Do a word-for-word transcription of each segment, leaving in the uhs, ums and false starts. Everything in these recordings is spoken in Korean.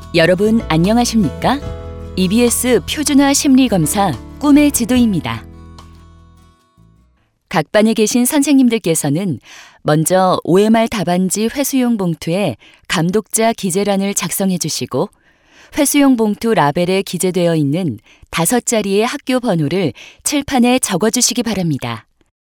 여러분 안녕하십니까? 이비에스 표준화 심리검사 꿈의 지도입니다. 각 반에 계신 선생님들께서는 먼저 오엠알 답안지 회수용 봉투에 감독자 기재란을 작성해 주시고 회수용 봉투 라벨에 기재되어 있는 다섯 자리의 학교 번호를 칠판에 적어 주시기 바랍니다.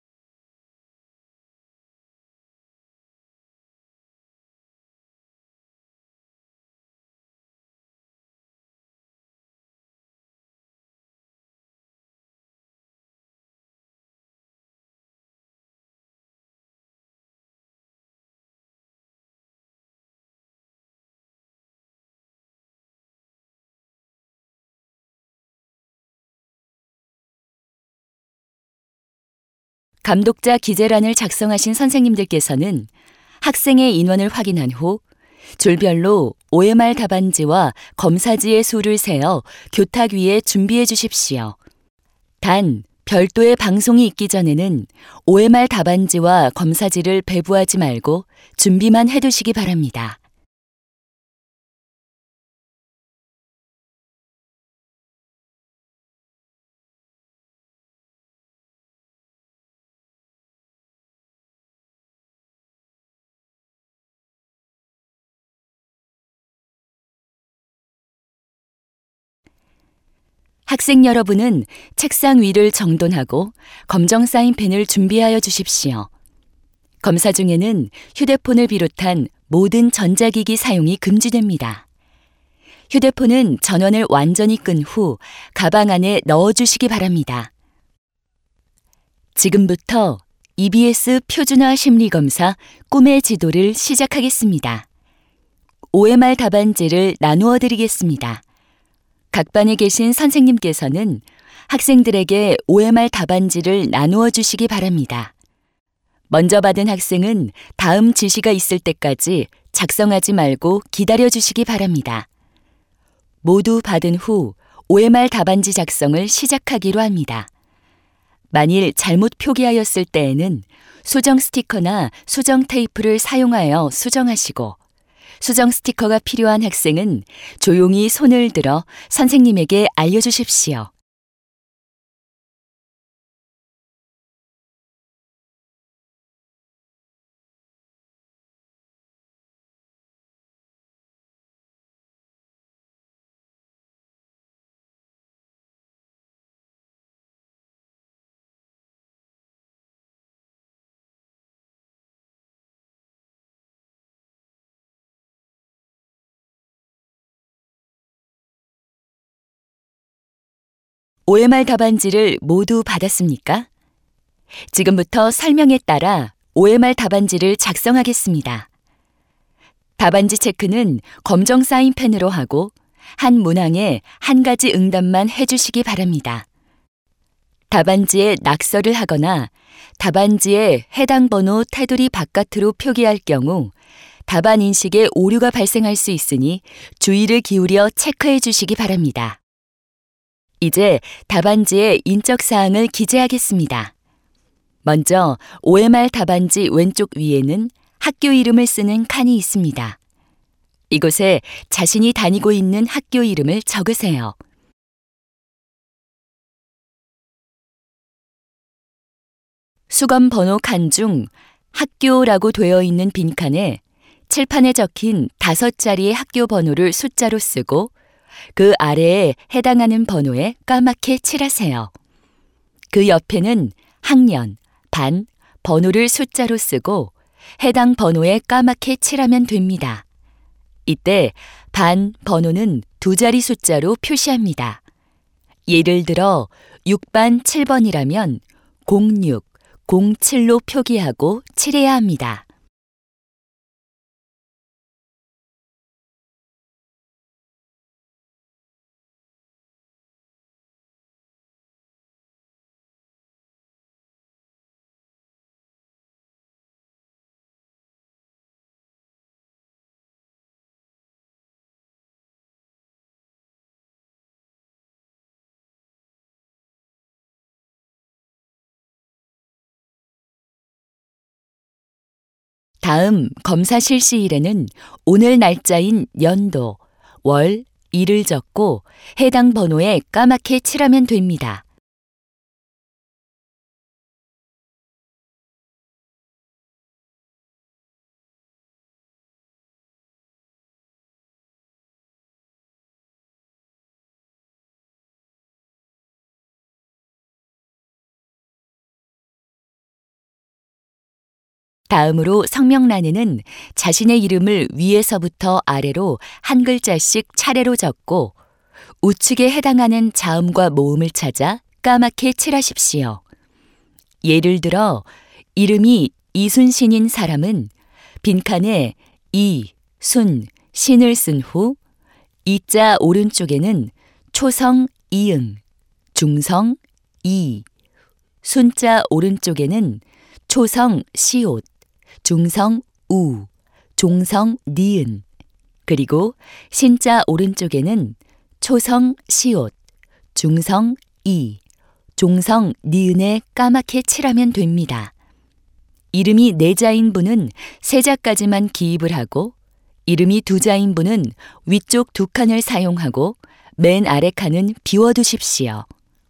감독자 기재란을 작성하신 선생님들께서는 학생의 인원을 확인한 후 줄별로 오엠알 답안지와 검사지의 수를 세어 교탁 위에 준비해 주십시오. 단, 별도의 방송이 있기 전에는 오엠알 답안지와 검사지를 배부하지 말고 준비만 해두시기 바랍니다. 학생 여러분은 책상 위를 정돈하고 검정 사인펜을 준비하여 주십시오. 검사 중에는 휴대폰을 비롯한 모든 전자기기 사용이 금지됩니다. 휴대폰은 전원을 완전히 끈 후 가방 안에 넣어주시기 바랍니다. 지금부터 이비에스 표준화 심리검사 꿈의 지도를 시작하겠습니다. 오엠알 답안지를 나누어 드리겠습니다. 각 반에 계신 선생님께서는 학생들에게 오엠알 답안지를 나누어 주시기 바랍니다. 먼저 받은 학생은 다음 지시가 있을 때까지 작성하지 말고 기다려 주시기 바랍니다. 모두 받은 후 오엠알 답안지 작성을 시작하기로 합니다. 만일 잘못 표기하였을 때에는 수정 스티커나 수정 테이프를 사용하여 수정하시고 수정 스티커가 필요한 학생은 조용히 손을 들어 선생님에게 알려주십시오. 오엠알 답안지를 모두 받았습니까? 지금부터 설명에 따라 오엠알 답안지를 작성하겠습니다. 답안지 체크는 검정 사인펜으로 하고 한 문항에 한 가지 응답만 해주시기 바랍니다. 답안지에 낙서를 하거나 답안지에 해당 번호 테두리 바깥으로 표기할 경우 답안 인식에 오류가 발생할 수 있으니 주의를 기울여 체크해 주시기 바랍니다. 이제 답안지에 인적 사항을 기재하겠습니다. 먼저 오엠알 답안지 왼쪽 위에는 학교 이름을 쓰는 칸이 있습니다. 이곳에 자신이 다니고 있는 학교 이름을 적으세요. 수검 번호 칸 중 학교라고 되어 있는 빈칸에 칠판에 적힌 다섯 자리의 학교 번호를 숫자로 쓰고 그 아래에 해당하는 번호에 까맣게 칠하세요. 그 옆에는 학년, 반, 번호를 숫자로 쓰고 해당 번호에 까맣게 칠하면 됩니다. 이때 반 번호는 두 자리 숫자로 표시합니다. 예를 들어 육 반 칠 번이라면 공육, 공칠로 표기하고 칠해야 합니다. 다음 검사 실시일에는 오늘 날짜인 연도, 월, 일을 적고 해당 번호에 까맣게 칠하면 됩니다. 다음으로 성명란에는 자신의 이름을 위에서부터 아래로 한 글자씩 차례로 적고 우측에 해당하는 자음과 모음을 찾아 까맣게 칠하십시오. 예를 들어 이름이 이순신인 사람은 빈칸에 이, 순, 신을 쓴 후 이자 오른쪽에는 초성 이응, 중성 이, 순자 오른쪽에는 초성 시옷, 중성 우, 종성 니은, 그리고 신자 오른쪽에는 초성 시옷, 중성 이, 종성 니은에 까맣게 칠하면 됩니다. 이름이 네 자인 분은 세 자까지만 기입을 하고 이름이 두 자인 분은 위쪽 두 칸을 사용하고 맨 아래 칸은 비워두십시오.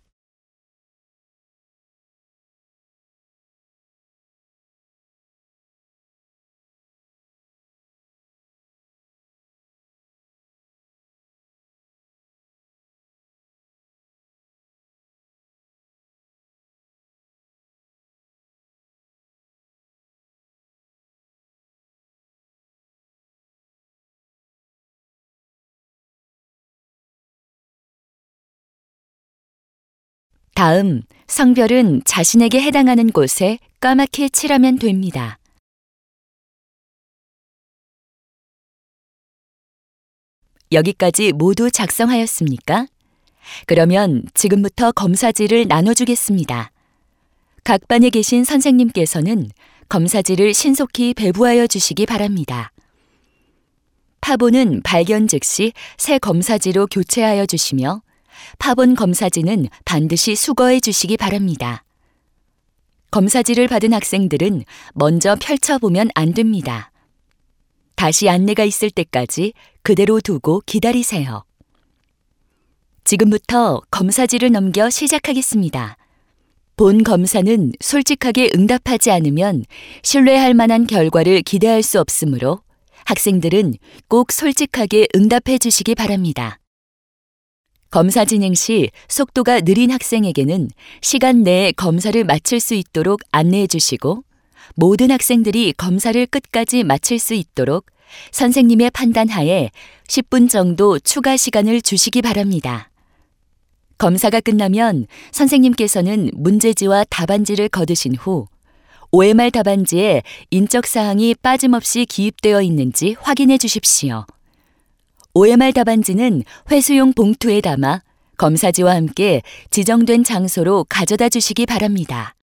다음, 성별은 자신에게 해당하는 곳에 까맣게 칠하면 됩니다. 여기까지 모두 작성하였습니까? 그러면 지금부터 검사지를 나눠주겠습니다. 각 반에 계신 선생님께서는 검사지를 신속히 배부하여 주시기 바랍니다. 파본은 발견 즉시 새 검사지로 교체하여 주시며 파본 검사지는 반드시 수거해 주시기 바랍니다. 검사지를 받은 학생들은 먼저 펼쳐보면 안 됩니다. 다시 안내가 있을 때까지 그대로 두고 기다리세요. 지금부터 검사지를 넘겨 시작하겠습니다. 본 검사는 솔직하게 응답하지 않으면 신뢰할 만한 결과를 기대할 수 없으므로 학생들은 꼭 솔직하게 응답해 주시기 바랍니다. 검사 진행 시 속도가 느린 학생에게는 시간 내에 검사를 마칠 수 있도록 안내해 주시고 모든 학생들이 검사를 끝까지 마칠 수 있도록 선생님의 판단하에 십 분 정도 추가 시간을 주시기 바랍니다. 검사가 끝나면 선생님께서는 문제지와 답안지를 거두신 후 오엠알 답안지에 인적 사항이 빠짐없이 기입되어 있는지 확인해 주십시오. 오엠알 답안지는 회수용 봉투에 담아 검사지와 함께 지정된 장소로 가져다 주시기 바랍니다.